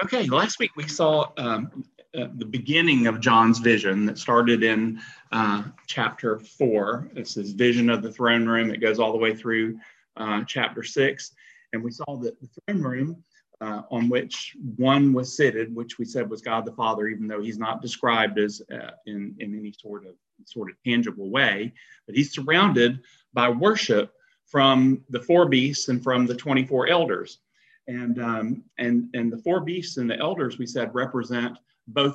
Okay, last week we saw the beginning of John's vision that started in chapter 4. It's his vision of the throne room. It goes all the way through chapter 6. And we saw that the throne room on which one was seated, which we said was God the Father, even though he's not described as in any sort of tangible way, but he's surrounded by worship from the 4 beasts and from the 24 elders. And the 4 beasts and the elders, we said, represent both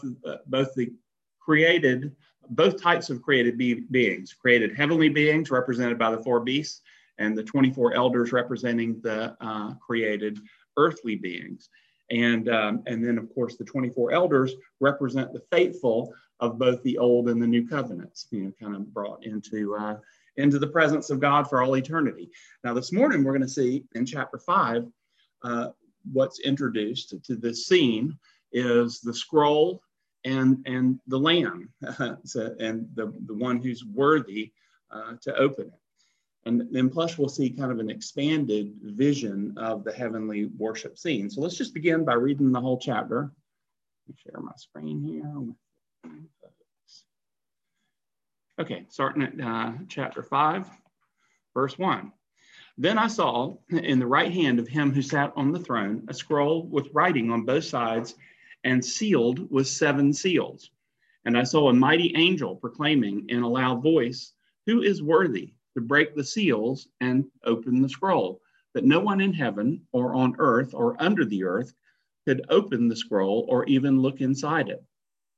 types of created beings. Created heavenly beings represented by the 4 beasts, and the 24 elders representing the created earthly beings. And then, of course, the 24 elders represent the faithful of both the old and the new covenants, kind of brought into the presence of God for all eternity. Now, this morning, we're going to see in chapter 5, what's introduced to this scene is the scroll and the Lamb, and the one who's worthy to open it. And then plus we'll see kind of an expanded vision of the heavenly worship scene. So let's just begin by reading the whole chapter. Let me share my screen here. Okay, starting at chapter 5, verse 1. Then I saw in the right hand of him who sat on the throne a scroll with writing on both sides and sealed with 7 seals. And I saw a mighty angel proclaiming in a loud voice, "Who is worthy to break the seals and open the scroll?" That no one in heaven or on earth or under the earth could open the scroll or even look inside it.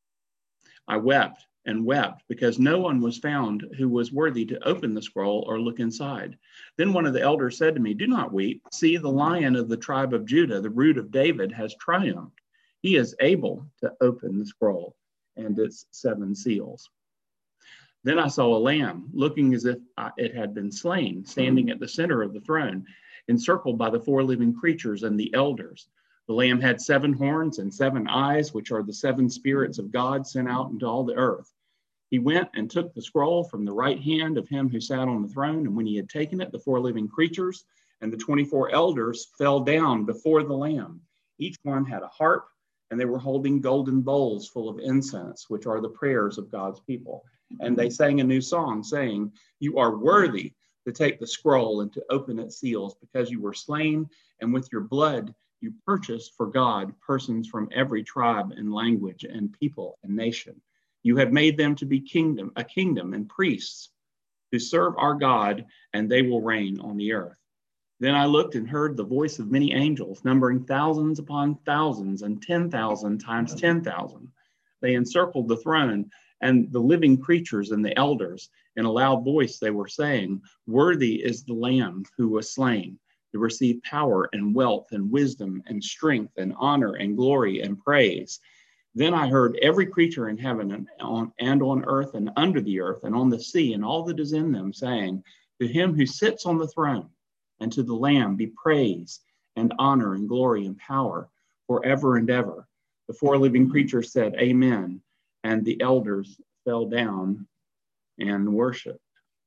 I wept and wept because no one was found who was worthy to open the scroll or look inside. Then one of the elders said to me, "Do not weep. See, the Lion of the tribe of Judah, the Root of David, has triumphed. He is able to open the scroll and its 7 seals." Then I saw a lamb, looking as if it had been slain, standing at the center of the throne, encircled by the 4 living creatures and the elders. The lamb had 7 horns and 7 eyes, which are the 7 spirits of God sent out into all the earth. He went and took the scroll from the right hand of him who sat on the throne, and when he had taken it, the 4 living creatures and the 24 elders fell down before the Lamb. Each one had a harp, and they were holding golden bowls full of incense, which are the prayers of God's people. And they sang a new song, saying, "You are worthy to take the scroll and to open its seals, because you were slain, and with your blood you purchased for God persons from every tribe and language and people and nation. You have made them to be a kingdom and priests who serve our God, and they will reign on the earth." Then I looked and heard the voice of many angels, numbering thousands upon thousands and 10,000 times 10,000. They encircled the throne and the living creatures and the elders. In a loud voice they were saying, "Worthy is the Lamb who was slain to receive power and wealth and wisdom and strength and honor and glory and praise." Then I heard every creature in heaven and on earth and under the earth and on the sea and all that is in them, saying, "To him who sits on the throne and to the Lamb be praise and honor and glory and power forever and ever." The 4 living creatures said, "Amen." And the elders fell down and worshiped.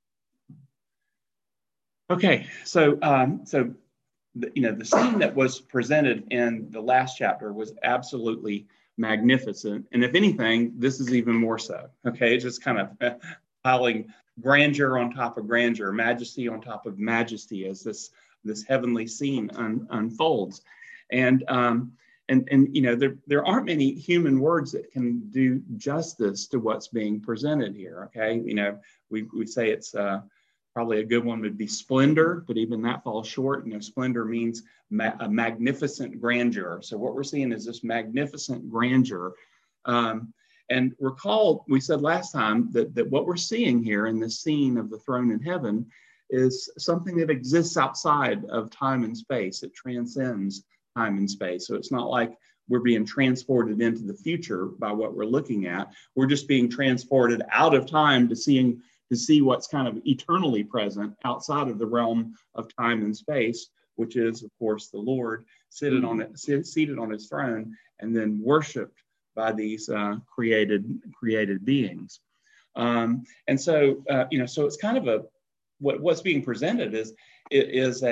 Okay, so the scene that was presented in the last chapter was absolutely magnificent, and if anything, this is even more so. Okay, it's just kind of piling grandeur on top of grandeur, majesty on top of majesty as this heavenly scene unfolds, and there aren't many human words that can do justice to what's being presented here. Okay, we say it's probably a good one would be splendor, but even that falls short. Splendor means a magnificent grandeur. So what we're seeing is this magnificent grandeur. And recall, we said last time that what we're seeing here in this scene of the throne in heaven is something that exists outside of time and space. It transcends time and space. So it's not like we're being transported into the future by what we're looking at. We're just being transported out of time to see what's kind of eternally present outside of the realm of time and space, which is, of course, the Lord seated on his throne and then worshiped by these created beings. So it's kind of what's being presented is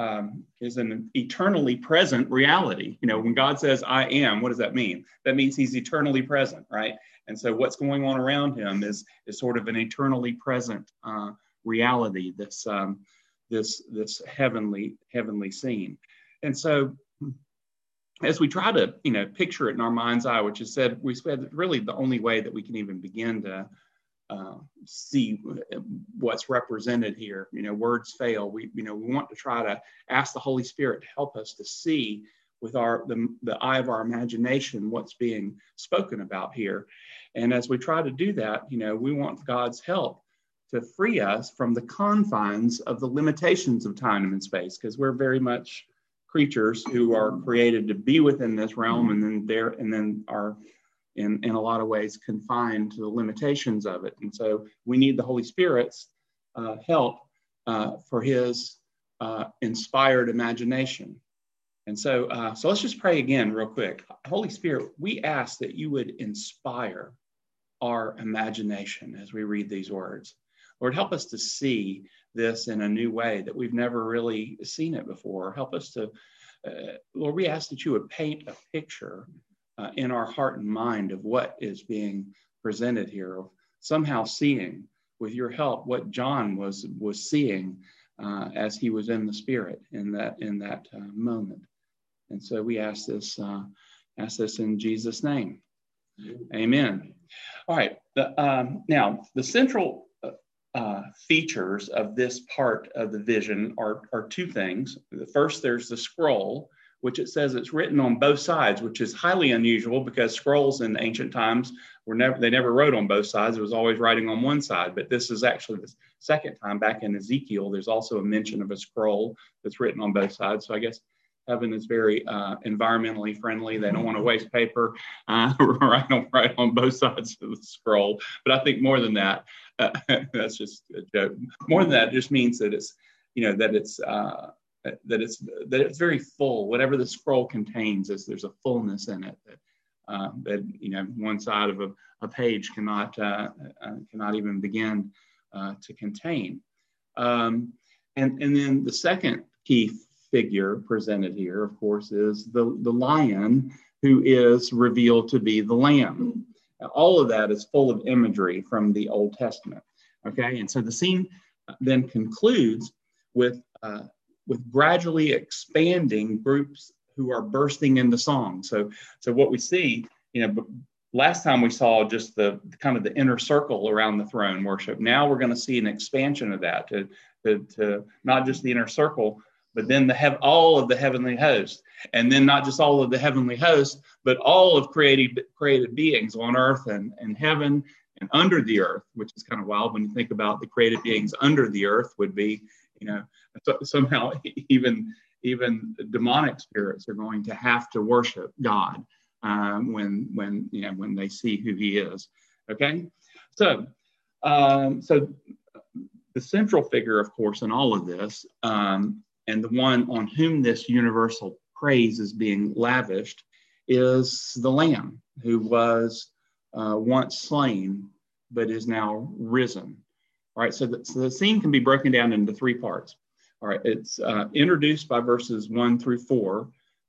an eternally present reality. When God says "I am," what does that mean? That means He's eternally present, right? And so what's going on around Him is sort of an eternally present reality. This heavenly scene. And so as we try to picture it in our mind's eye, which is we said really the only way that we can even begin to see what's represented here. Words fail. We want to try to ask the Holy Spirit to help us to see with the eye of our imagination what's being spoken about here. And as we try to do that, we want God's help to free us from the confines of the limitations of time and space, because we're very much creatures who are created to be within this realm, and then are in a lot of ways confined to the limitations of it. And so we need the Holy Spirit's help for His inspired imagination. And so let's just pray again real quick. Holy Spirit, we ask that you would inspire our imagination as we read these words. Lord, help us to see this in a new way that we've never really seen it before. Help us to, Lord, we ask that you would paint a picture in our heart and mind of what is being presented here, of somehow seeing with your help what John was seeing as he was in the Spirit in that moment. And so we ask this in Jesus' name. Amen. All right. Now, the central features of this part of the vision are two things. The first, there's the scroll, which it says it's written on both sides, which is highly unusual because scrolls in ancient times they never wrote on both sides. It was always writing on one side. But this is actually the second time. Back in Ezekiel, there's also a mention of a scroll that's written on both sides. So I guess heaven is very environmentally friendly. They don't want to waste paper, right on both sides of the scroll. But I think more than that, that's just a joke. More than that, it just means that it's, that it's very full. Whatever the scroll contains, there's a fullness in it that one side of a page cannot even begin to contain. And then the second key figure presented here, of course, is the lion who is revealed to be the lamb. Now, all of that is full of imagery from the Old Testament. Okay, and so the scene then concludes with gradually expanding groups who are bursting into song. So what we see, last time we saw just the kind of the inner circle around the throne worship. Now we're going to see an expansion of that to not just the inner circle, but then all of the heavenly hosts, and then not just all of the heavenly hosts, but all of created beings on earth and heaven and under the earth, which is kind of wild when you think about the created beings under the earth would be, somehow even demonic spirits are going to have to worship God when they see who He is. Okay, so the central figure, of course, in all of this, and the one on whom this universal praise is being lavished, is the Lamb who was once slain but is now risen. All right, so the scene can be broken down into three parts. All right, it's introduced by verses 1 through 4.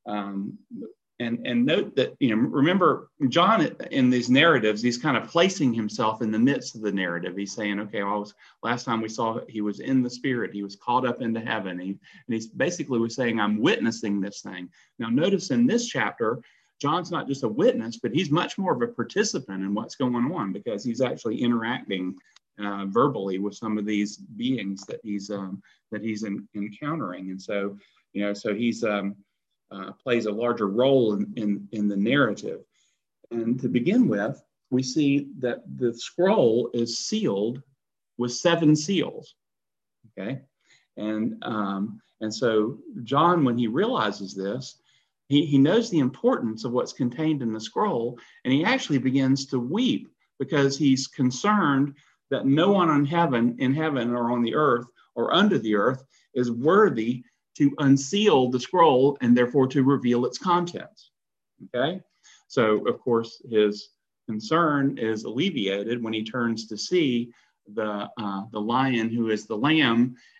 And note that, remember, John in these narratives, he's kind of placing himself in the midst of the narrative. He's saying, okay, last time we saw he was in the Spirit. He was caught up into heaven. And he's basically was saying, I'm witnessing this thing. Now, notice in this chapter, John's not just a witness, but he's much more of a participant in what's going on, because he's actually interacting verbally with some of these beings that he's encountering. And so, so he's plays a larger role in the narrative. And to begin with, we see that the scroll is sealed with 7 seals. Okay, and so John, when he realizes this, he knows the importance of what's contained in the scroll, and he actually begins to weep because he's concerned that no one in heaven or on the earth or under the earth is worthy to unseal the scroll and therefore to reveal its contents. Okay, so of course his concern is alleviated when he turns to see the lion who is the Lamb,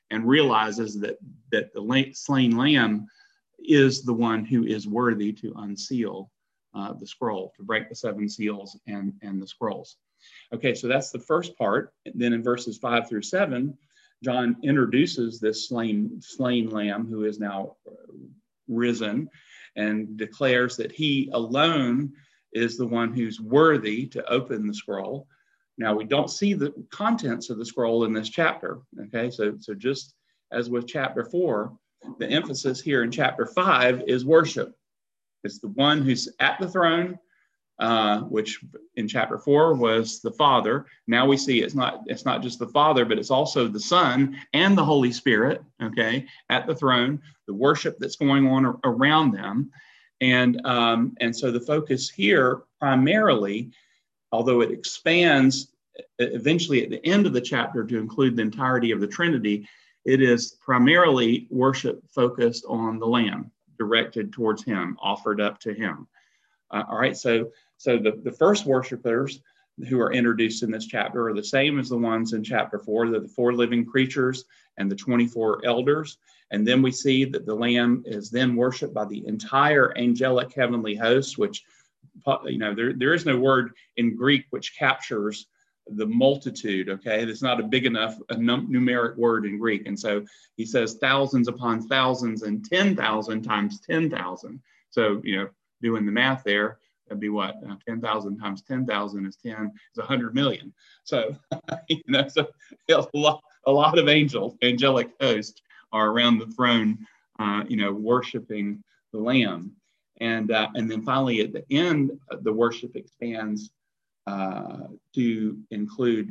and realizes that the slain lamb is the one who is worthy to unseal the scroll, to break the 7 seals and the scrolls. Okay, so that's the first part. And then in verses 5 through 7, John introduces this slain lamb who is now risen, and declares that he alone is the one who's worthy to open the scroll. Now, we don't see the contents of the scroll in this chapter. Okay, so just as with chapter 4, the emphasis here in chapter 5 is worship. It's the one who's at the throne, which in chapter 4 was the Father. Now we see it's not just the Father, but it's also the Son and the Holy Spirit, okay, at the throne, the worship that's going on around them. And so the focus here primarily, although it expands eventually at the end of the chapter to include the entirety of the Trinity, it is primarily worship focused on the Lamb, directed towards him, offered up to him. All right, so the first worshipers who are introduced in this chapter are the same as the ones in chapter 4. They're the 4 living creatures and the 24 elders. And then we see that the Lamb is then worshiped by the entire angelic heavenly host, which, there is no word in Greek which captures the multitude, okay? There's not a big enough numeric word in Greek. And so he says thousands upon thousands and 10,000 times 10,000. So, doing the math there, that'd be what? 10,000 times 10,000 is 100 million. So, so a lot of angelic hosts are around the throne, worshiping the Lamb. And then finally at the end, the worship expands to include,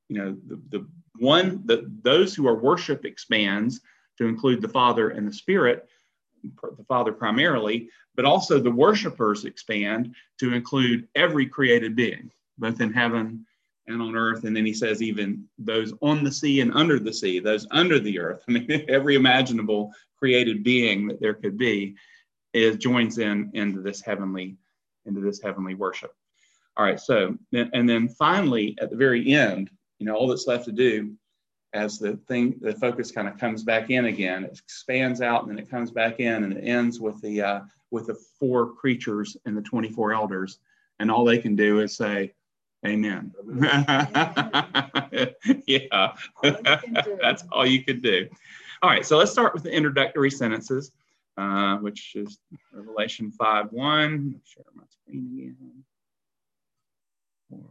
those who are worship expands to include the Father and the Spirit, the Father primarily, but also the worshipers expand to include every created being, both in heaven and on earth. And then he says even those on the sea and under the sea, those under the earth. I mean, every imaginable created being that there could be joins into this heavenly worship. All right, so and then finally at the very end, all that's left to do as the focus kind of comes back in again, it expands out and then it comes back in, and it ends with the 4 creatures and the 24 elders, and all they can do is say, "Amen." Yeah, that's all you could do. All right, so let's start with the introductory sentences, which is Revelation 5:1. Share my screen again for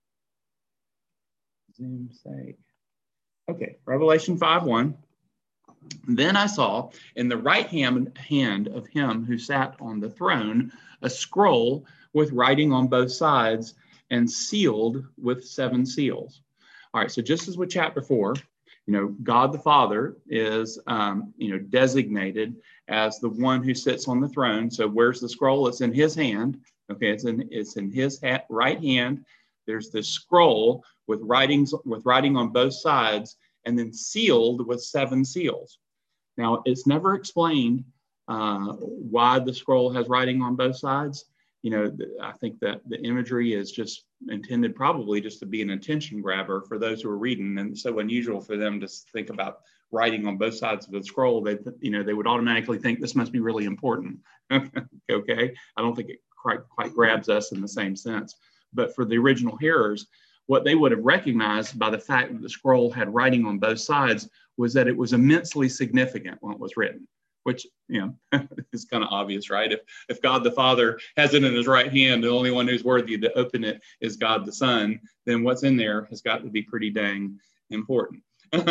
Zoom's sake. Okay, Revelation 5:1. Then I saw in the right hand of him who sat on the throne a scroll with writing on both sides and sealed with 7 seals. All right, so just as with chapter 4, God the Father is, designated as the one who sits on the throne. So where's the scroll? It's in his hand. Okay, it's in his right hand. There's this scroll with writing on both sides, and then sealed with 7 seals. Now, it's never explained why the scroll has writing on both sides. I think that the imagery is just intended probably just to be an attention grabber for those who are reading, and it's so unusual for them to think about writing on both sides of the scroll. They would automatically think this must be really important. Okay, I don't think it quite grabs us in the same sense. But for the original hearers, what they would have recognized by the fact that the scroll had writing on both sides was that it was immensely significant when it was written, which, is kind of obvious, right? If God the Father has it in his right hand, the only one who's worthy to open it is God the Son, then what's in there has got to be pretty dang important.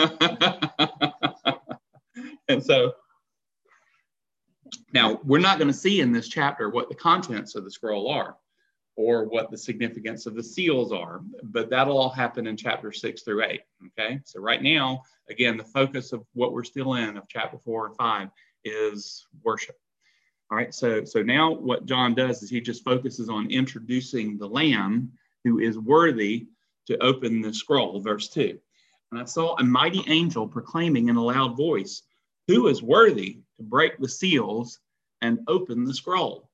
And so now we're not going to see in this chapter what the contents of the scroll are, or what the significance of the seals are, but that'll all happen in chapter 6 through 8, okay? So right now, again, the focus of what we're still in of chapter 4 and 5 is worship. All right, so now what John does is he just focuses on introducing the Lamb who is worthy to open the scroll, verse 2. And I saw a mighty angel proclaiming in a loud voice, "Who is worthy to break the seals and open the scroll?"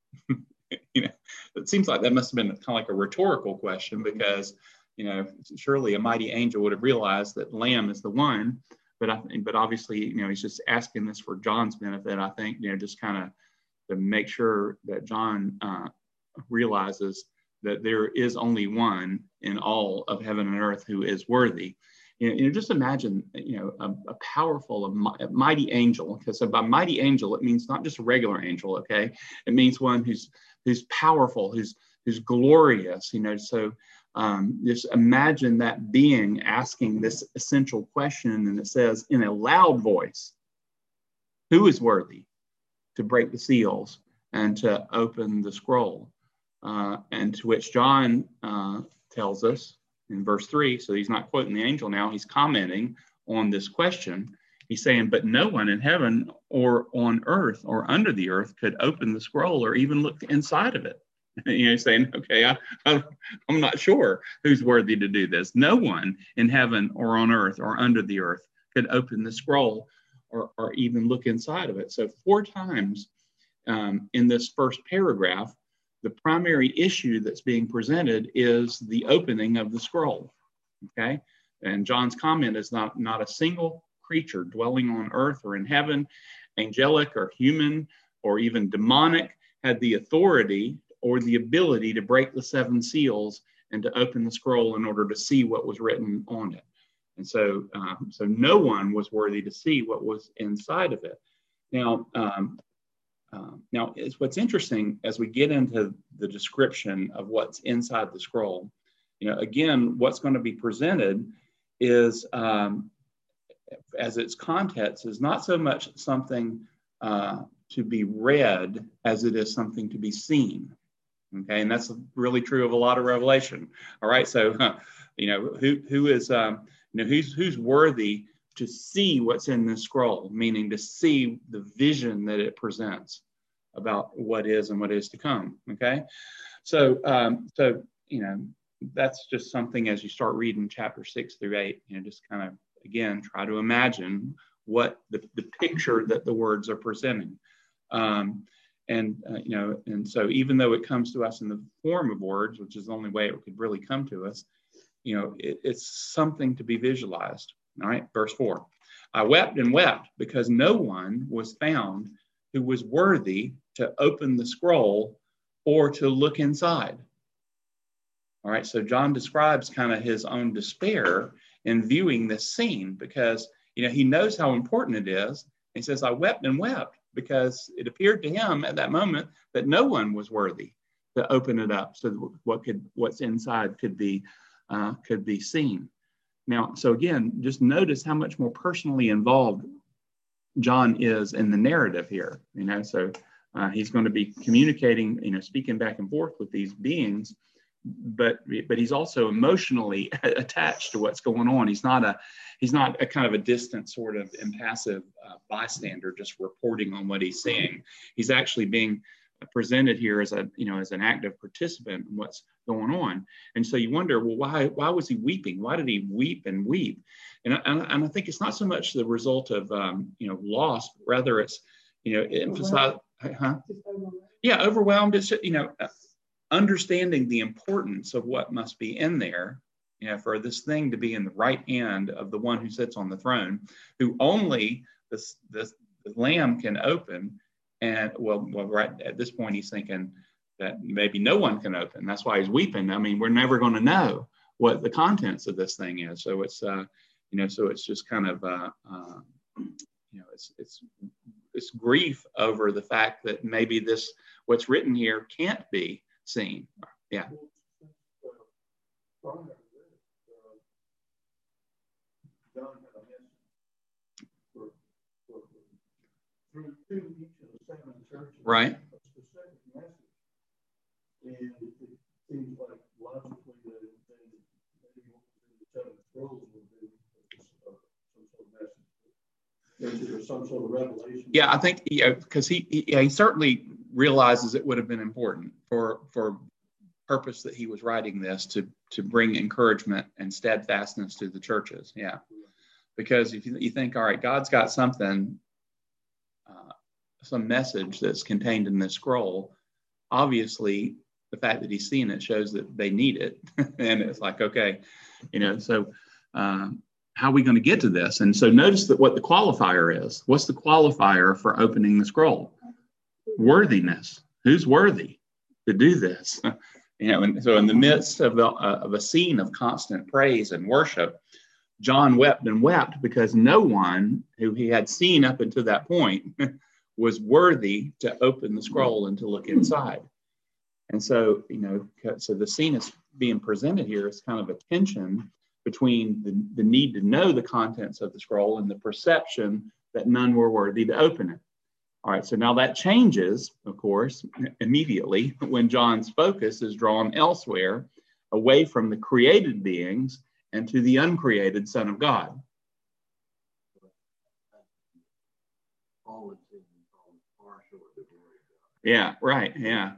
It seems like that must have been kind of like a rhetorical question, because, surely a mighty angel would have realized that Lamb is the one but obviously, he's just asking this for John's benefit. I think, just kind of to make sure that John realizes that there is only one in all of heaven and earth who is worthy. Just imagine, a powerful, a mighty angel. Because by mighty angel, it means not just a regular angel. Okay, it means one who's powerful, who's glorious. So just imagine that being asking this essential question, and it says in a loud voice, "Who is worthy to break the seals and to open the scroll?" And to which John tells us in verse 3, so he's not quoting the angel now, he's commenting on this question. He's saying, "But no one in heaven or on earth or under the earth could open the scroll or even look inside of it." Saying, okay, I'm not sure who's worthy to do this. No one in heaven or on earth or under the earth could open the scroll or even look inside of it. So 4 times in this first paragraph, the primary issue that's being presented is the opening of the scroll. Okay, and John's comment is not a single creature dwelling on earth or in heaven, angelic or human or even demonic, had the authority or the ability to break the 7 seals and to open the scroll in order to see what was written on it. And so no one was worthy to see what was inside of it. Now, what's interesting as we get into the description of what's inside the scroll, again, what's going to be presented is, as its context, is not so much something to be read as it is something to be seen. Okay, and that's really true of a lot of Revelation. All right, so who's worthy to see what's in this scroll, meaning to see the vision that it presents about what is and what is to come. Okay, so that's just something as you start reading chapter 6 through 8. Just kind of again try to imagine what the picture that the words are presenting. And so even though it comes to us in the form of words, which is the only way it could really come to us, it's something to be visualized. All right, verse 4. "I wept and wept because no one was found who was worthy to open the scroll or to look inside." All right, so John describes kind of his own despair in viewing this scene because, he knows how important it is. He says, "I wept and wept," because it appeared to him at that moment that no one was worthy to open it up so that what's inside could be seen. Now, so again, just notice how much more personally involved John is in the narrative here. So he's going to be communicating, speaking back and forth with these beings, but he's also emotionally attached to what's going on. He's not a kind of a distant sort of impassive bystander just reporting on what he's seeing. He's actually being presented here as an active participant in what's going on. And so you wonder, well, why was he weeping? Why did he weep and weep? And I think it's not so much the result of loss, rather it's emphasized, overwhelmed. It's understanding the importance of what must be in there, for this thing to be in the right hand of the one who sits on the throne, who only the Lamb can open. And well, right at this point, he's thinking that maybe no one can open. That's why he's weeping. I mean, we're never going to know what the contents of this thing is. So it's, so it's just kind of, it's grief over the fact that maybe what's written here can't be seen. Yeah. Through each of the 7 churches, right? A specific message, and it seems like logically that maybe what was in the 7 scrolls would be some sort of message, or some sort of revelation. Yeah, I think because he certainly realizes it would have been important for purpose that he was writing this to bring encouragement and steadfastness to the churches. Yeah, because if you think, all right, God's got something. Some message that's contained in this scroll, obviously the fact that he's seen it shows that they need it. And it's like, okay, so how are we going to get to this? And so notice that what the qualifier is. What's the qualifier for opening the scroll? Worthiness. Who's worthy to do this? And so in the midst of a scene of constant praise and worship, John wept and wept because no one who he had seen up until that point was worthy to open the scroll and to look inside. And so, so the scene is being presented here as kind of a tension between the need to know the contents of the scroll and the perception that none were worthy to open it. All right, so now that changes, of course, immediately when John's focus is drawn elsewhere, away from the created beings and to the uncreated Son of God. Yeah, right. Yeah.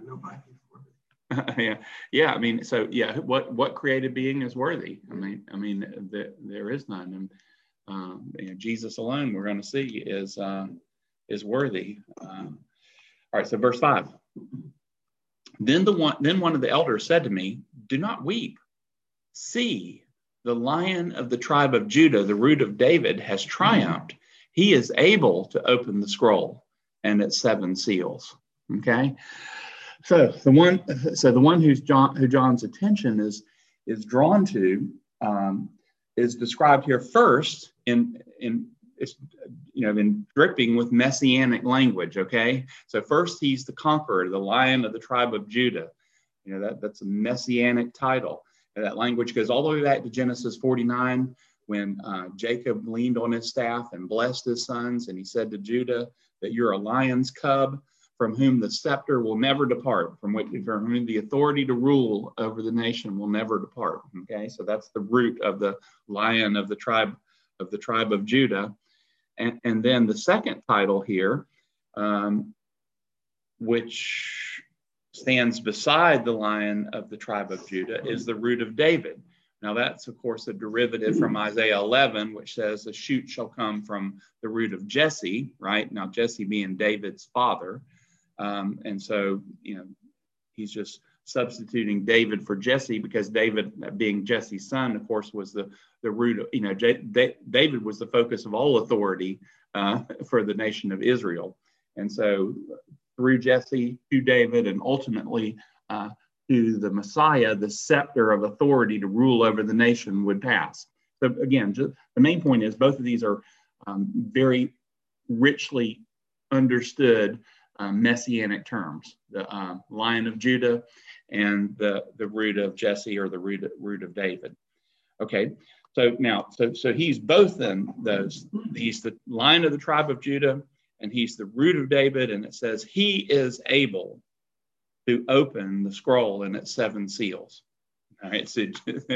Yeah. I mean, so yeah, what created being is worthy? I mean, there is none. And Jesus alone, we're going to see, is worthy. All right. So verse 5. Then one of the elders said to me, "Do not weep. See, the Lion of the tribe of Judah, the Root of David, has triumphed. He is able to open the scroll and its 7 seals." Okay. So the one who John's attention is drawn to is described here first in dripping with messianic language. Okay. So first he's the conqueror, the Lion of the tribe of Judah. That's a messianic title. And that language goes all the way back to Genesis 49 when Jacob leaned on his staff and blessed his sons, and he said to Judah that you're a lion's cub, from whom the scepter will never depart, from whom the authority to rule over the nation will never depart. Okay, so that's the root of the Lion of the tribe of Judah. And then the second title here, which stands beside the Lion of the tribe of Judah, is the Root of David. Now that's, of course, a derivative from Isaiah 11, which says a shoot shall come from the root of Jesse, right? Now, Jesse being David's father. And so, he's just substituting David for Jesse because David, being Jesse's son, of course, was the root of, David was the focus of all authority for the nation of Israel. And so through Jesse to David and ultimately to the Messiah, the scepter of authority to rule over the nation would pass. So again, the main point is both of these are very richly understood messianic terms, the Lion of Judah and the root of Jesse, or the root of David. Okay, so now, so he's both in those. He's the Lion of the tribe of Judah, and he's the root of David, and it says he is able to open the scroll and its 7 seals. All right, so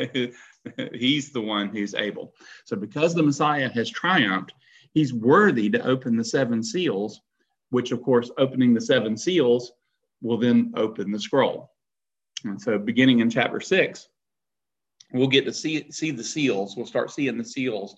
he's the one who's able. So because the Messiah has triumphed, he's worthy to open the 7 seals, which, of course, opening the 7 seals will then open the scroll. And so beginning in chapter 6, we'll get to see the seals. We'll start seeing the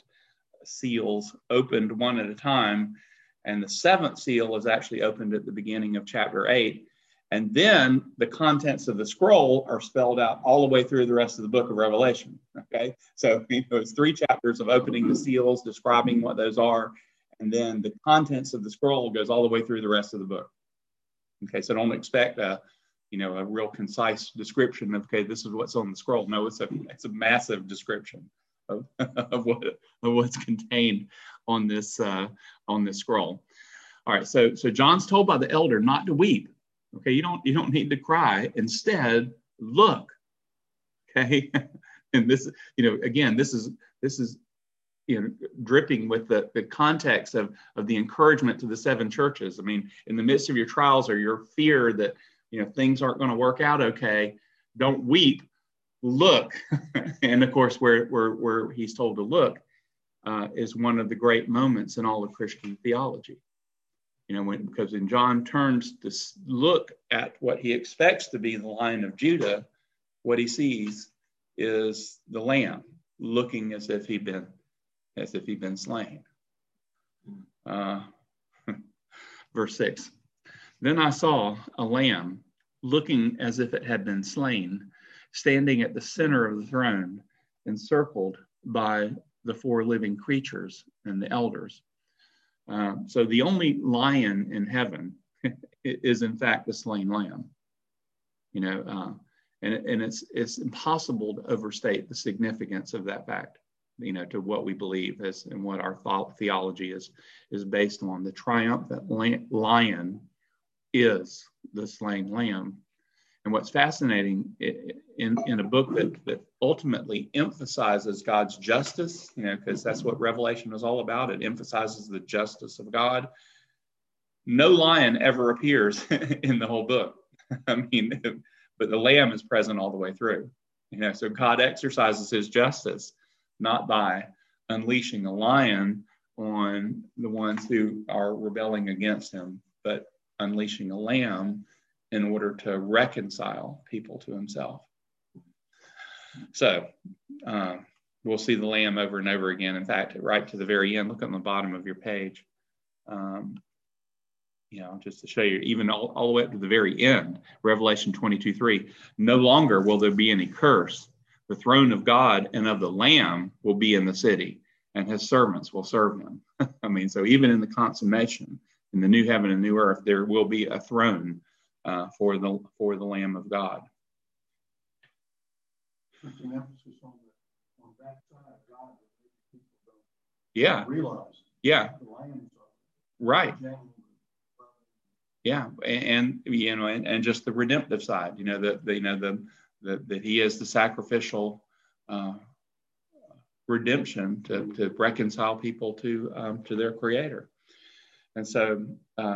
seals opened one at a time. And the 7th seal is actually opened at the beginning of chapter 8. And then the contents of the scroll are spelled out all the way through the rest of the book of Revelation. Okay, so it's 3 chapters of opening the seals, describing what those are. And then the contents of the scroll goes all the way through the rest of the book. Okay, so don't expect a real concise description of, okay, this is what's on the scroll. No, it's a massive description of what's contained on this scroll. All right, so John's told by the elder not to weep. Okay, you don't need to cry. Instead, look. Okay, and this, again, this is dripping with the context of the encouragement to the 7 churches. I mean, in the midst of your trials or your fear that things aren't going to work out okay, don't weep. Look. And of course, where he's told to look is one of the great moments in all of Christian theology. Because when John turns to look at what he expects to be the Lion of Judah, what he sees is the Lamb looking as if he'd been slain. Verse 6. Then I saw a lamb looking as if it had been slain, standing at the center of the throne, encircled by the four living creatures and the elders. So the only lion in heaven is in fact the slain lamb. And it's impossible to overstate the significance of that fact, to what we believe and what our theology is based on. The triumphant lion is the slain lamb. And what's fascinating in a book that ultimately emphasizes God's justice, because that's what Revelation is all about. It emphasizes the justice of God. No lion ever appears in the whole book. But the lamb is present all the way through. So God exercises his justice, not by unleashing a lion on the ones who are rebelling against him, but unleashing a lamb in order to reconcile people to himself. So we'll see the lamb over and over again. In fact, right to the very end, look on the bottom of your page. Just to show you, even all the way up to the very end, Revelation 22:3, no longer will there be any curse. The throne of God and of the Lamb will be in the city, and his servants will serve him. So even in the consummation, in the new heaven and new earth, there will be a throne for the Lamb of God. Just an emphasis on that side of God that people don't realize. Yeah. The lambs are right. Yeah, and just the redemptive side, that he is the sacrificial redemption to reconcile people to their Creator. And so,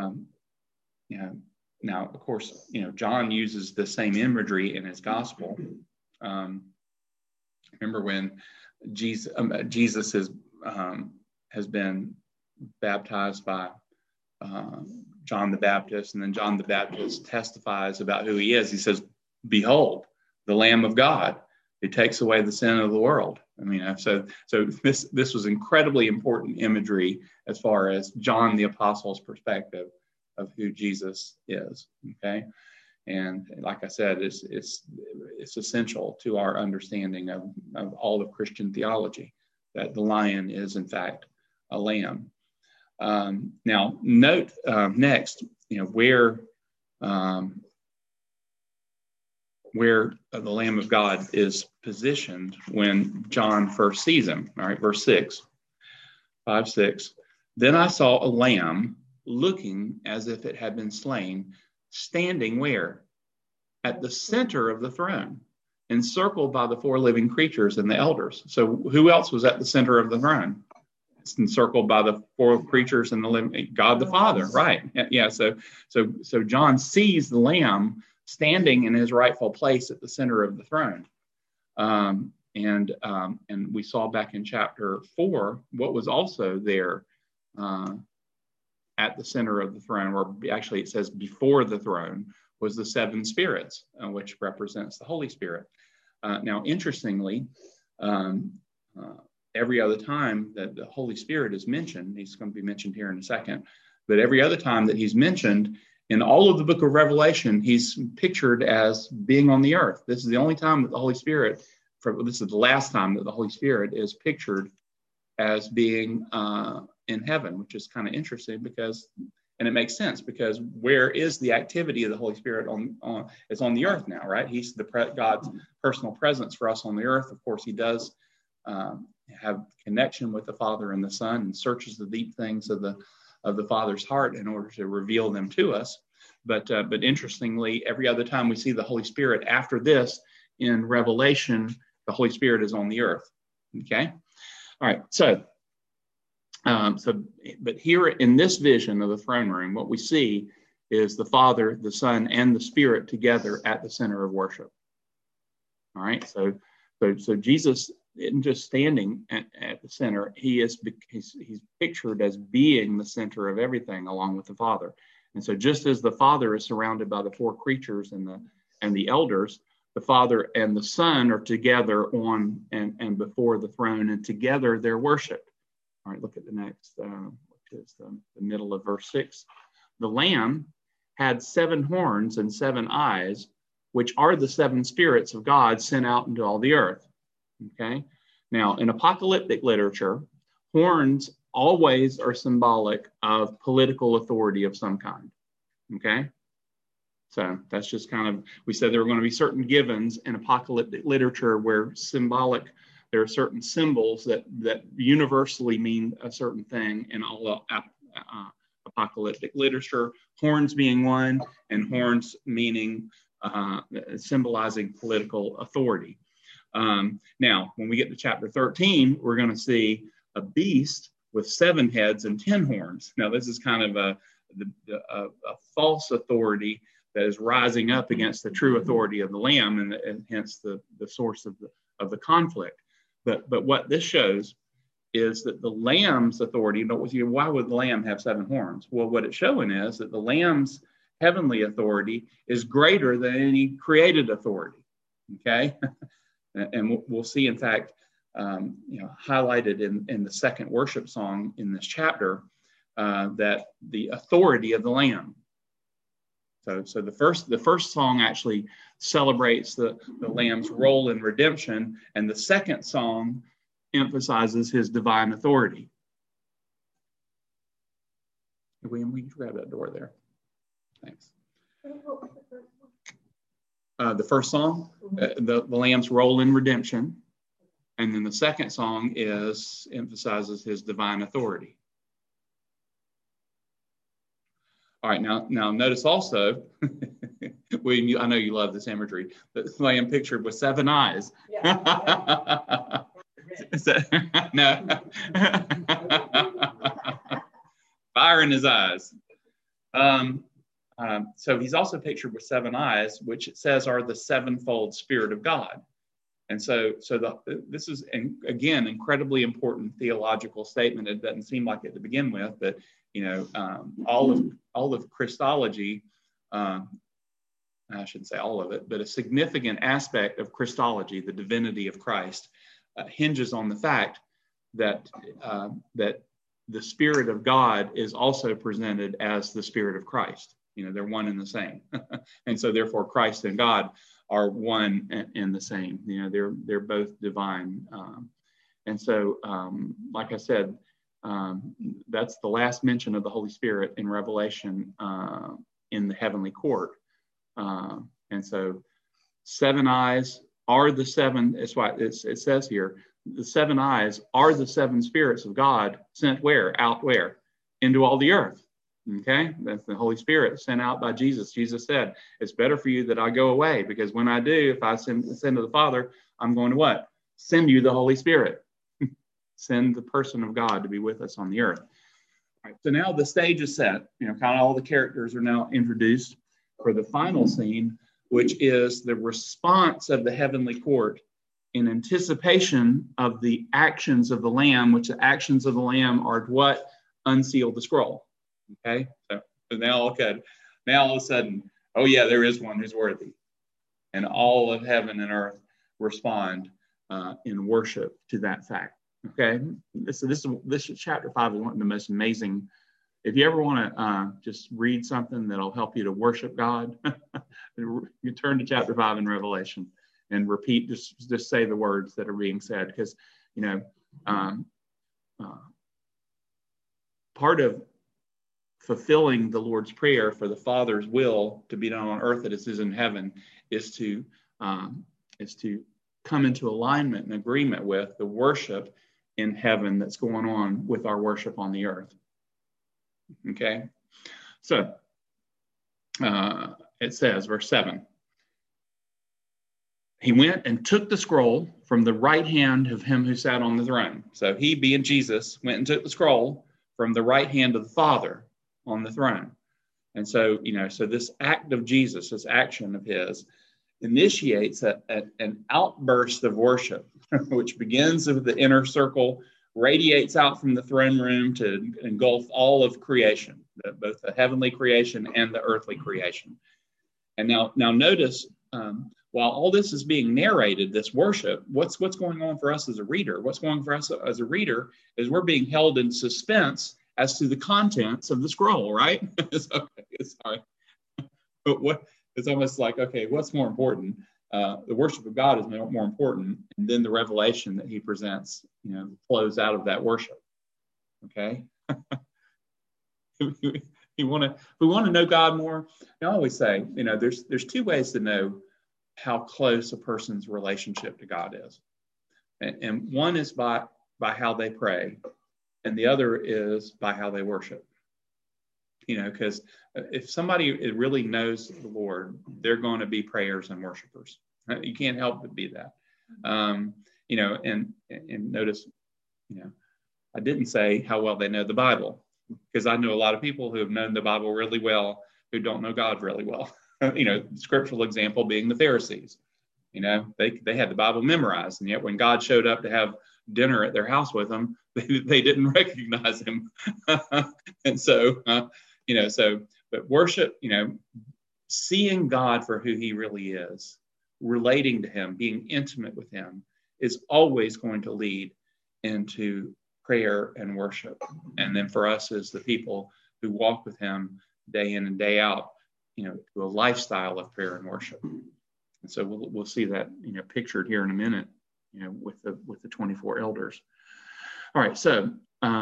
now of course, John uses the same imagery in his gospel. Remember when Jesus has been baptized by John the Baptist, and then John the Baptist testifies about who he is. He says, "Behold, the Lamb of God who takes away the sin of the world." So this was incredibly important imagery as far as John the Apostle's perspective of who Jesus is. Okay, and like I said, it's essential to our understanding of all of Christian theology that the lion is in fact a lamb. Now, note next, where the Lamb of God is positioned when John first sees him. All right, verse 6, 5:6. Then I saw a lamb looking as if it had been slain, standing where? At the center of the throne, encircled by the four living creatures and the elders. So who else was at the center of the throne? It's encircled by the four creatures and the living God the Father, right? Yeah. So John sees the Lamb standing in his rightful place at the center of the throne, and we saw back in chapter 4 what was also there at the center of the throne, or actually it says before the throne, was the seven spirits, which represents the Holy Spirit. Now, interestingly. Every other time that the Holy Spirit is mentioned, he's going to be mentioned here in a second, but every other time that he's mentioned in all of the book of Revelation, he's pictured as being on the earth. This is the only time that the Holy Spirit, this is the last time that the Holy Spirit is pictured as being in heaven, which is kind of interesting and it makes sense because where is the activity of the Holy Spirit it's on the earth now, right? He's God's personal presence for us on the earth. Of course, he does have connection with the Father and the Son, and searches the deep things of the Father's heart in order to reveal them to us. But interestingly, every other time we see the Holy Spirit after this in Revelation, the Holy Spirit is on the earth. Okay, all right. But here in this vision of the throne room, what we see is the Father, the Son, and the Spirit together at the center of worship. All right. So Jesus isn't just standing at the center. He's pictured as being the center of everything along with the Father. And so just as the Father is surrounded by the four creatures and the elders, the Father and the Son are together on and before the throne, and together they're worshiped. All right, look at the next, which is the middle of verse 6. The Lamb had 7 horns and 7 eyes, which are the 7 spirits of God sent out into all the earth. Okay, Now, in apocalyptic literature, horns always are symbolic of political authority of some kind. Okay? So that's just kind of, we said there were going to be certain givens in apocalyptic literature where there are certain symbols that universally mean a certain thing in all apocalyptic literature, horns being one, and horns meaning symbolizing political authority. Now, when we get to chapter 13, we're going to see a beast with 7 heads and 10 horns. Now, this is kind of a false authority that is rising up against the true authority of the Lamb, and hence the source of the conflict. But what this shows is that the Lamb's authority, why would the Lamb have 7 horns? Well, what it's showing is that the Lamb's heavenly authority is greater than any created authority. Okay? And we'll see, in fact, highlighted in the second worship song in this chapter, that the authority of the Lamb. So the first song actually celebrates the Lamb's role in redemption, and the second song emphasizes his divine authority. William, will you grab that door there? Thanks. The first song, the Lamb's role in redemption, and then the second song emphasizes his divine authority. All right, now notice also, William, I know you love this imagery, the Lamb pictured with 7 eyes. Yeah. No. Fire in his eyes. So he's also pictured with 7 eyes, which it says are the sevenfold Spirit of God. And so this is, again, incredibly important theological statement. It doesn't seem like it to begin with, but all of Christology, I shouldn't say all of it, but a significant aspect of Christology, the divinity of Christ, hinges on the fact that the Spirit of God is also presented as the Spirit of Christ. They're one and the same, and so therefore Christ and God are one and the same. They're both divine, and so like I said, that's the last mention of the Holy Spirit in Revelation in the heavenly court. And so 7 eyes are the 7, it's why it says here, the 7 eyes are the 7 spirits of God sent where? Out where? Into all the earth. Okay? That's the Holy Spirit sent out by Jesus. Jesus said, it's better for you that I go away, because when I do, if I send to the Father, I'm going to what? Send you the Holy Spirit. Send the person of God to be with us on the earth. All right, so now the stage is set. Kind of all the characters are now introduced for the final scene, which is the response of the heavenly court in anticipation of the actions of the Lamb, which the actions of the Lamb are what? Unseal the scroll. Okay, so now all of a sudden, oh yeah, there is one who's worthy. And all of heaven and earth respond in worship to that fact. Okay, this chapter 5 is one of the most amazing. If you ever want to just read something that'll help you to worship God, you turn to chapter 5 in Revelation and repeat, just say the words that are being said, because part of fulfilling the Lord's Prayer for the Father's will to be done on earth as it is in heaven is to come into alignment and agreement with the worship in heaven that's going on with our worship on the earth. Okay, so it says, verse 7, he went and took the scroll from the right hand of him who sat on the throne. So he, being Jesus, went and took the scroll from the right hand of the Father on the throne. And so, so this act of Jesus, this action of his, initiates an outburst of worship, which begins with the inner circle, radiates out from the throne room to engulf all of creation, both the heavenly creation and the earthly creation. And now notice, while all this is being narrated, this worship, what's going on for us as a reader? What's going on for us as a reader is we're being held in suspense as to the contents of the scroll, right? Sorry. But it's almost like, okay, what's more important? The worship of God is more important, and then the revelation that he presents, flows out of that worship. Okay. We want to know God more. I always say, there's two ways to know how close a person's relationship to God is, and one is by how they pray, and the other is by how they worship. Because if somebody really knows the Lord, they're going to be prayers and worshipers. You can't help but be that. And notice, I didn't say how well they know the Bible, because I know a lot of people who have known the Bible really well who don't know God really well. Scriptural example being the Pharisees. They had the Bible memorized, and yet when God showed up to have dinner at their house with them, they didn't recognize him. And so, but worship, seeing God for who he really is, relating to him, being intimate with him, is always going to lead into prayer and worship. And then for us as the people who walk with him day in and day out, to a lifestyle of prayer and worship. And so we'll see that, pictured here in a minute, with the 24 elders. All right. So,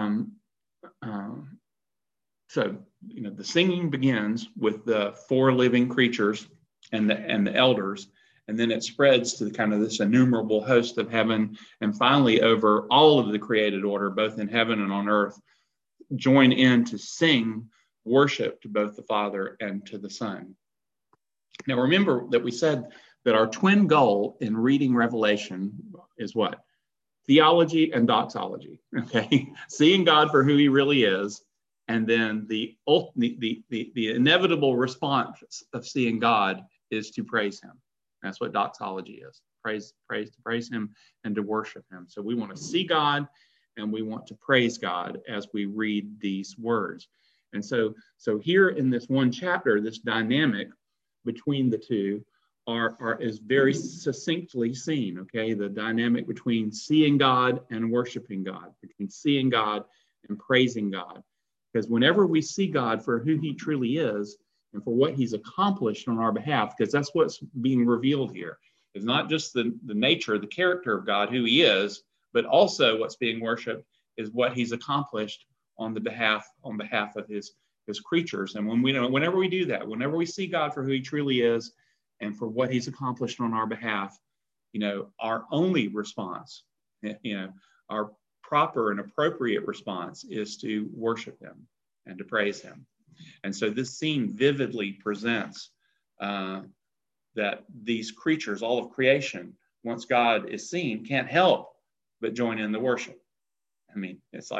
the singing begins with the 4 living creatures and the elders, and then it spreads to kind of this innumerable host of heaven, and finally over all of the created order, both in heaven and on earth, join in to sing worship to both the Father and to the Son. Now, remember that we said that our twin goal in reading Revelation is what? Theology and doxology. Okay, seeing God for who he really is, and then the inevitable response of seeing God is to praise him. That's what doxology is. Praise him and to worship him. So we want to see God and we want to praise God as we read these words. And so here in this one chapter, this dynamic between the two is very succinctly seen. Okay, the dynamic between seeing God and worshiping God, between seeing God and praising God. Because whenever we see God for who he truly is and for what he's accomplished on our behalf, because that's what's being revealed here. It's not just the nature, the character of God, who he is, but also what's being worshiped is what he's accomplished on behalf of his creatures. And whenever we do that, whenever we see God for who he truly is and for what he's accomplished on our behalf, our only response, our proper and appropriate response is to worship him and to praise him. And so this scene vividly presents that these creatures, all of creation, once God is seen, can't help but join in the worship. I mean, it's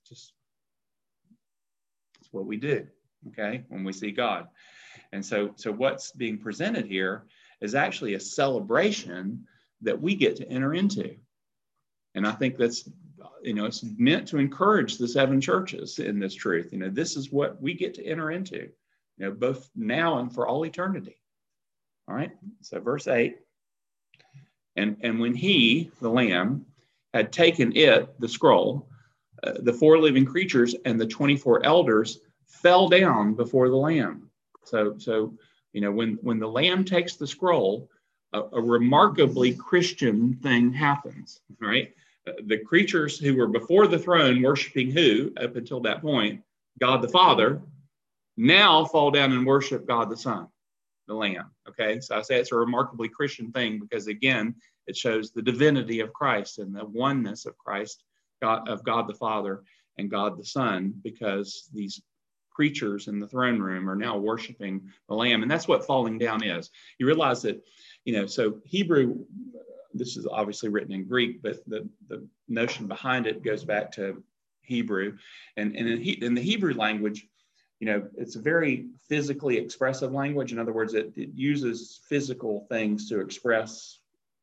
what we do, okay, when we see God. And so what's being presented here is actually a celebration that we get to enter into. And I think that's, it's meant to encourage the 7 churches in this truth. This is what we get to enter into, both now and for all eternity. All right. So verse 8, and when he, the Lamb, had taken the scroll, the 4 living creatures and the 24 elders fell down before the Lamb. So when the Lamb takes the scroll, a remarkably Christian thing happens, right? The creatures who were before the throne worshiping who, up until that point, God the Father, now fall down and worship God the Son, the Lamb. Okay, so I say it's a remarkably Christian thing because, again, it shows the divinity of Christ and the oneness of Christ, of God the Father and God the Son, because these creatures in the throne room are now worshiping the Lamb. And that's what falling down is. You realize that, so Hebrew, this is obviously written in Greek, but the notion behind it goes back to Hebrew. And in the Hebrew language, it's a very physically expressive language. In other words, it uses physical things to express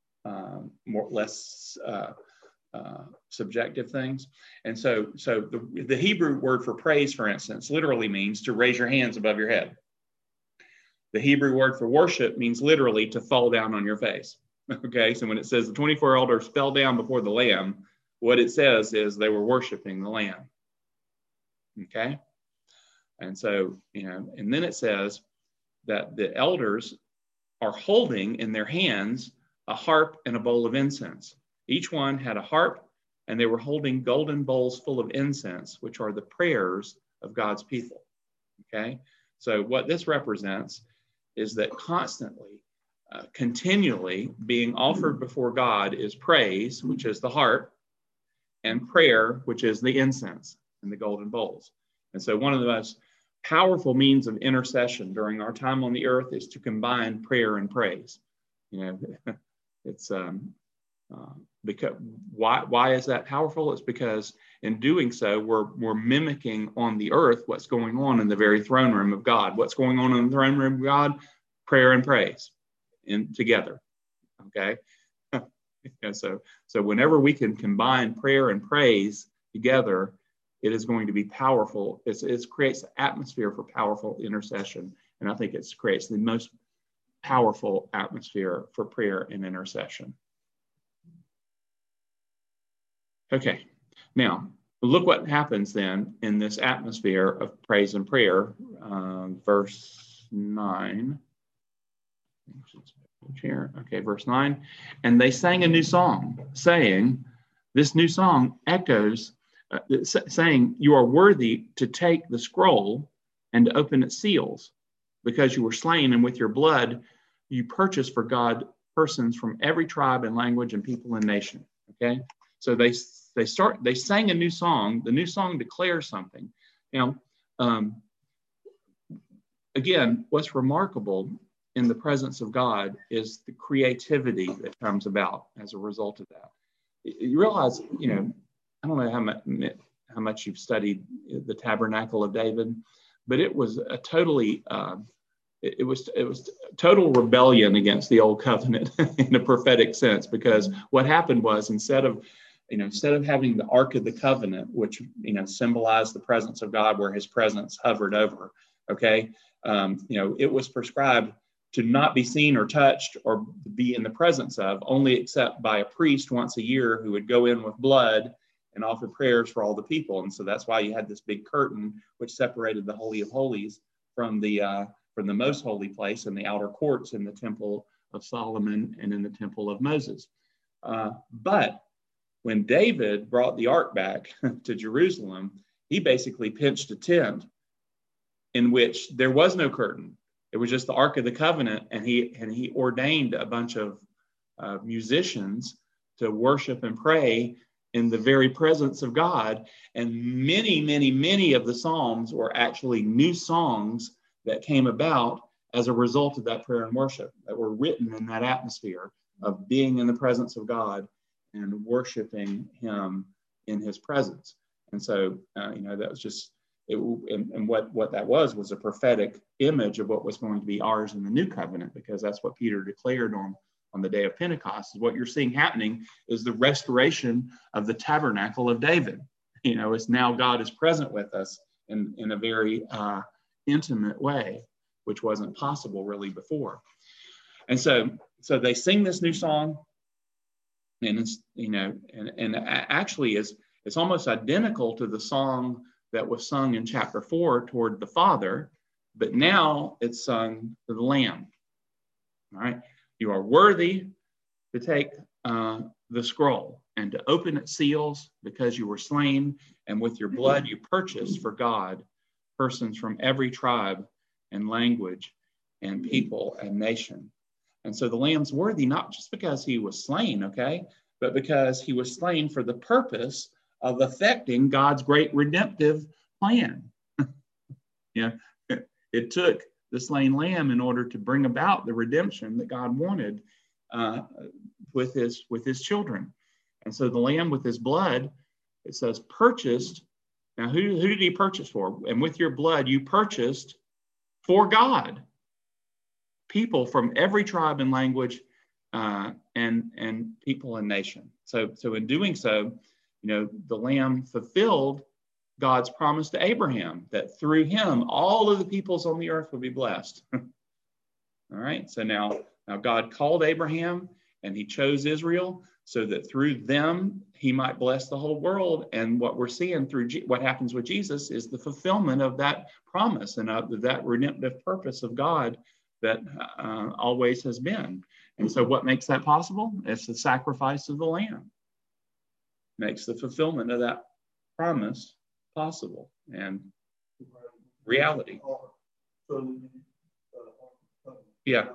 less subjective things. And so the Hebrew word for praise, for instance, literally means to raise your hands above your head. The Hebrew word for worship means literally to fall down on your face. Okay, so when it says the 24 elders fell down before the Lamb, what it says is they were worshiping the Lamb. Okay, and so, and then it says that the elders are holding in their hands a harp and a bowl of incense. Each one had a harp, and they were holding golden bowls full of incense, which are the prayers of God's people. Okay? So what this represents is that constantly, continually being offered before God is praise, which is the harp, and prayer, which is the incense and the golden bowls. And so one of the most powerful means of intercession during our time on the earth is to combine prayer and praise. It's because why is that powerful? It's because in doing so, we're mimicking on the earth what's going on in the very throne room of God. What's going on in the throne room of God? Prayer and praise together. Okay. And so whenever we can combine prayer and praise together, it is going to be powerful. It creates an atmosphere for powerful intercession. And I think it creates the most powerful atmosphere for prayer and intercession. Okay, now look what happens then in this atmosphere of praise and prayer. Verse 9. Here. Okay, verse 9. And they sang a new song, saying, this new song echoes, saying, you are worthy to take the scroll and to open its seals, because you were slain, and with your blood you purchased for God persons from every tribe and language and people and nation. Okay, so they sang a new song. The new song declares something. Now, again, what's remarkable in the presence of God is the creativity that comes about as a result of that. You realize, I don't know how much you've studied the Tabernacle of David, but it was a totally, it was total rebellion against the old covenant in a prophetic sense, because what happened was instead of having the Ark of the Covenant, which, symbolized the presence of God where his presence hovered over, okay, it was prescribed to not be seen or touched or be in the presence of, only except by a priest once a year who would go in with blood and offer prayers for all the people. And so that's why you had this big curtain which separated the Holy of Holies from the most holy place in the outer courts in the Temple of Solomon and in the Temple of Moses. But when David brought the ark back to Jerusalem, he basically pitched a tent in which there was no curtain. It was just the Ark of the Covenant, and he ordained a bunch of musicians to worship and pray in the very presence of God. And many, many, many of the Psalms were actually new songs that came about as a result of that prayer and worship, that were written in that atmosphere of being in the presence of God and worshiping him in his presence. And so, that was just, and what that was a prophetic image of what was going to be ours in the new covenant, because that's what Peter declared on the day of Pentecost. What you're seeing happening is the restoration of the tabernacle of David. It's now God is present with us in a very intimate way, which wasn't possible really before. And so they sing this new song, and it's, and actually it's almost identical to the song that was sung in chapter 4 toward the Father, but now it's sung to the Lamb. All right. You are worthy to take the scroll and to open its seals, because you were slain, and with your blood you purchased for God persons from every tribe and language and people and nation. And so the Lamb's worthy not just because he was slain, okay, but because he was slain for the purpose of affecting God's great redemptive plan. It took the slain lamb in order to bring about the redemption that God wanted with his children. And so the lamb with his blood, it says, purchased. Now, who did he purchase for? And with your blood, you purchased for God people from every tribe and language and people and nation. So in doing so, the lamb fulfilled God's promise to Abraham that through him, all of the peoples on the earth will be blessed. All right. So now God called Abraham, and he chose Israel so that through them, he might bless the whole world. And what we're seeing through what happens with Jesus is the fulfillment of that promise and of that redemptive purpose of God that always has been. And so what makes that possible? It's the sacrifice of the Lamb. Makes the fulfillment of that promise possible and reality. Yeah.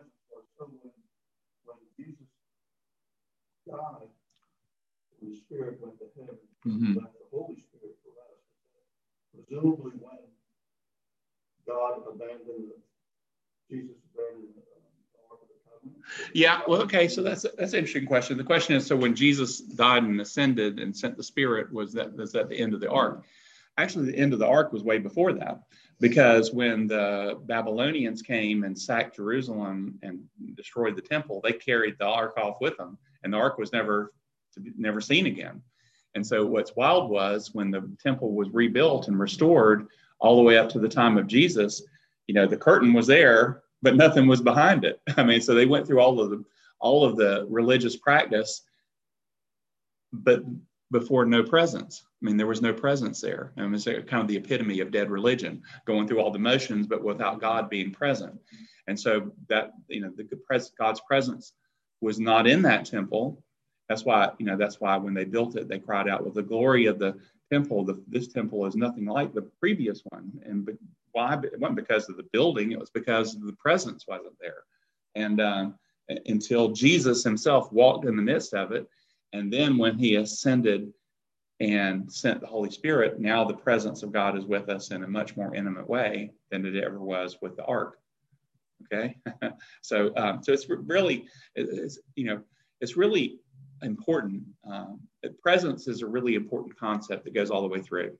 When Jesus died, the Spirit went to heaven, left the Holy Spirit for us. Presumably, when God abandoned Jesus abandoned the Ark of the Covenant. Yeah. Well, okay. So that's an interesting question. The question is, so when Jesus died and ascended and sent the Spirit, was that the end of the ark? Actually, the end of the ark was way before that, because when the Babylonians came and sacked Jerusalem and destroyed the temple, they carried the ark off with them, and the ark was never seen again. And so what's wild was when the temple was rebuilt and restored all the way up to the time of Jesus, the curtain was there, but nothing was behind it. I mean, so they went through all of the religious practice, but before no presence. I mean, there was no presence there. And it's kind of the epitome of dead religion, going through all the motions, but without God being present. And so that, God's presence was not in that temple. That's why when they built it, they cried out, with the glory of the temple, this temple is nothing like the previous one. And why? It wasn't because of the building. It was because the presence wasn't there. And until Jesus himself walked in the midst of it. And then when he ascended and sent the Holy Spirit, now the presence of God is with us in a much more intimate way than it ever was with the ark. Okay. So it's really, it's really important. Presence is a really important concept that goes all the way through.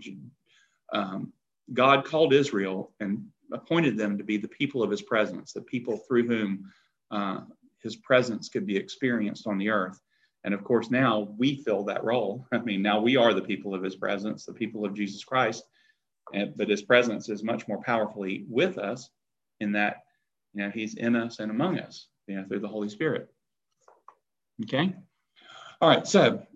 God called Israel and appointed them to be the people of his presence, the people through whom his presence could be experienced on the earth. And of course, now we fill that role. I mean, now we are the people of his presence, the people of Jesus Christ. But his presence is much more powerfully with us in that, he's in us and among us, through the Holy Spirit. Okay. All right. So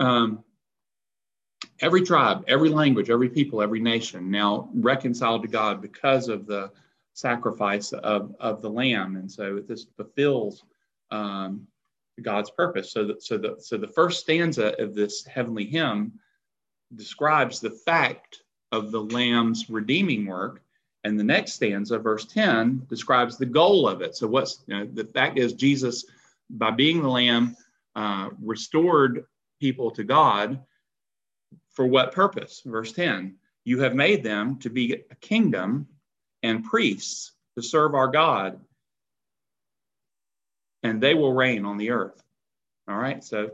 every tribe, every language, every people, every nation now reconciled to God because of the sacrifice of the Lamb. And so this fulfills God's purpose. So the first stanza of this heavenly hymn describes the fact of the Lamb's redeeming work, and the next stanza, verse 10, describes the goal of it. So the fact is, Jesus, by being the Lamb, restored people to God. For what purpose? Verse 10, you have made them to be a kingdom and priests to serve our God, and they will reign on the earth. All right. So,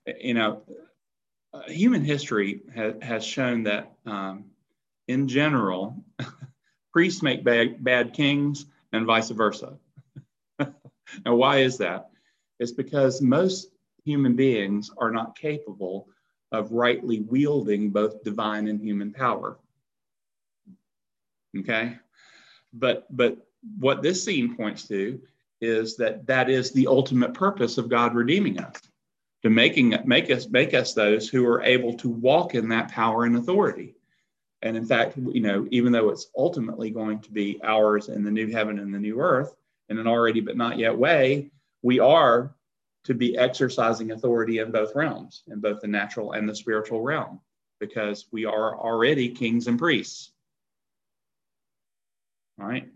human history has shown that in general, priests make bad kings and vice versa. Now, why is that? It's because most human beings are not capable of rightly wielding both divine and human power. Okay. But what this scene points to is that is the ultimate purpose of God redeeming us, to make us those who are able to walk in that power and authority. And in fact, even though it's ultimately going to be ours in the new heaven and the new earth in an already but not yet way, we are to be exercising authority in both realms, in both the natural and the spiritual realm, because we are already kings and priests. All right.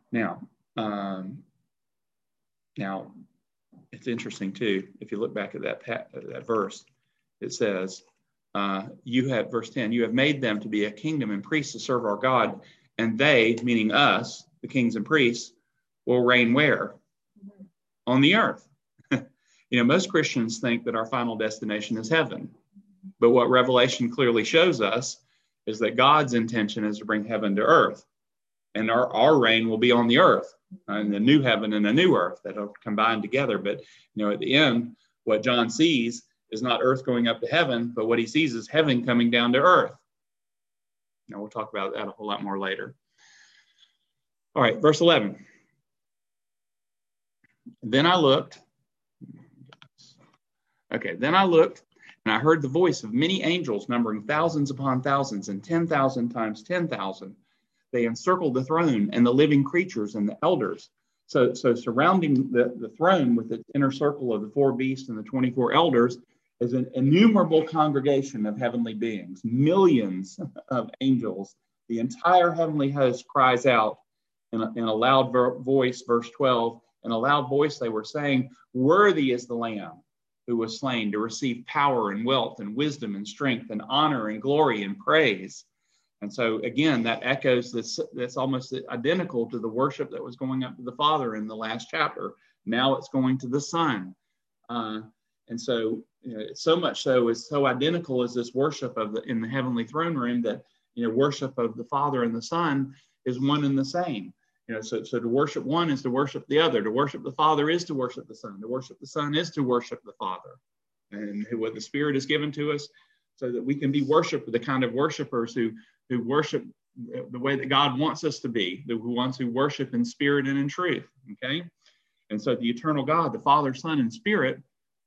Now, it's interesting too. If you look back at that verse, it says, verse 10, you have made them to be a kingdom and priests to serve our God, and they, meaning us, the kings and priests, will reign where? On the earth. Most Christians think that our final destination is heaven. But what Revelation clearly shows us is that God's intention is to bring heaven to earth. And our reign will be on the earth, in the new heaven and the new earth that are combined together. But, at the end, what John sees is not earth going up to heaven, but what he sees is heaven coming down to earth. Now, we'll talk about that a whole lot more later. All right, verse 11. Then I looked, and I heard the voice of many angels numbering thousands upon thousands and 10,000 times 10,000, They encircled the throne and the living creatures and the elders. So surrounding the throne with its inner circle of the 4 beasts and the 24 elders is an innumerable congregation of heavenly beings, millions of angels. The entire heavenly host cries out in a loud voice, verse 12, in a loud voice they were saying, "Worthy is the Lamb who was slain to receive power and wealth and wisdom and strength and honor and glory and praise." And so again, that echoes this, that's almost identical to the worship that was going up to the Father in the last chapter. Now it's going to the Son. And so, so much so is so identical as this worship in the heavenly throne room that, worship of the Father and the Son is one and the same. So to worship one is to worship the other. To worship the Father is to worship the Son. To worship the Son is to worship the Father. And what the Spirit is given to us so that we can be worshiped, the kind of worshipers who worship the way that God wants us to be, the ones who worship in spirit and in truth. Okay? And so the eternal God, the Father, Son, and Spirit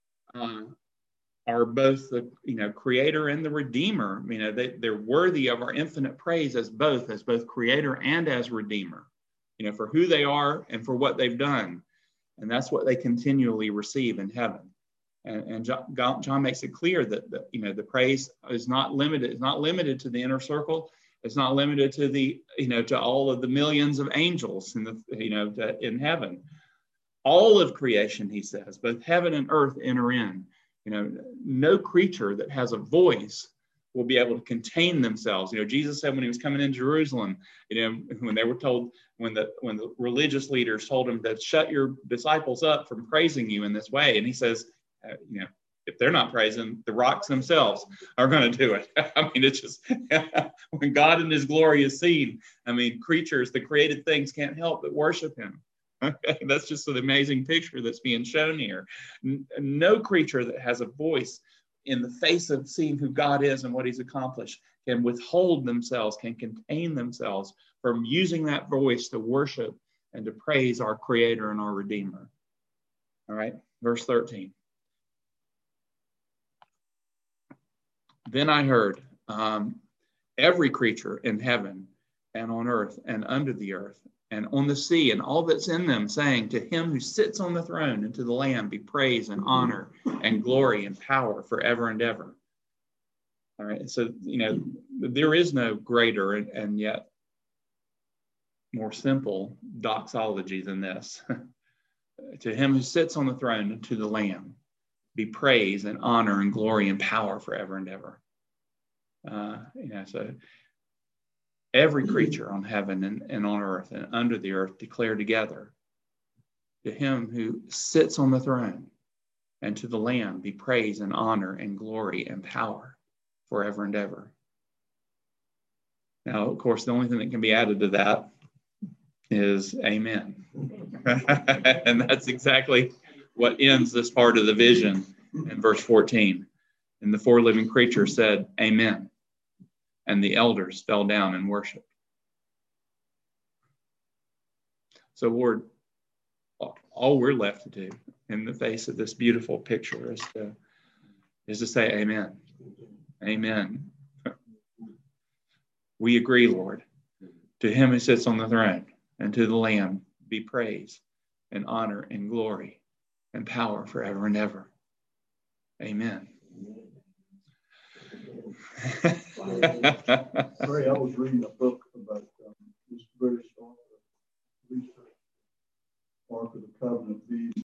are both the creator and the redeemer. They're worthy of our infinite praise as both creator and as redeemer, for who they are and for what they've done. And that's what they continually receive in heaven. And John makes it clear that the praise is not limited. It's not limited to the inner circle. It's not limited to to all of the millions of angels in heaven. All of creation, he says, both heaven and earth enter in. No creature that has a voice will be able to contain themselves. Jesus said when he was coming in Jerusalem, when they were told, when the religious leaders told him to shut your disciples up from praising you in this way, and he says, if they're not praising, the rocks themselves are going to do it. It's just when God in his glory is seen, creatures, the created things can't help but worship him. Okay, that's just an amazing picture that's being shown here. No creature that has a voice in the face of seeing who God is and what he's accomplished can withhold themselves, can contain themselves from using that voice to worship and to praise our Creator and our Redeemer. All right, verse 13. Then I heard every creature in heaven and on earth and under the earth and on the sea and all that's in them, saying, "To him who sits on the throne and to the Lamb be praise and honor and glory and power forever and ever." All right, so, there is no greater and yet more simple doxology than this. To him who sits on the throne and to the Lamb be praise and honor and glory and power forever and ever. So every creature on heaven and on earth and under the earth declare together, to him who sits on the throne and to the Lamb be praise and honor and glory and power forever and ever. Now, of course, the only thing that can be added to that is amen. And that's exactly what ends this part of the vision in verse 14. And the 4 living creatures said, "Amen." And the elders fell down and worshiped. So, Lord, all we're left to do in the face of this beautiful picture is to say amen. Amen. We agree, Lord. To him who sits on the throne and to the Lamb be praise and honor and glory and power forever and ever. Amen. Sorry, I was reading a book about this British author, Ark of the Covenant.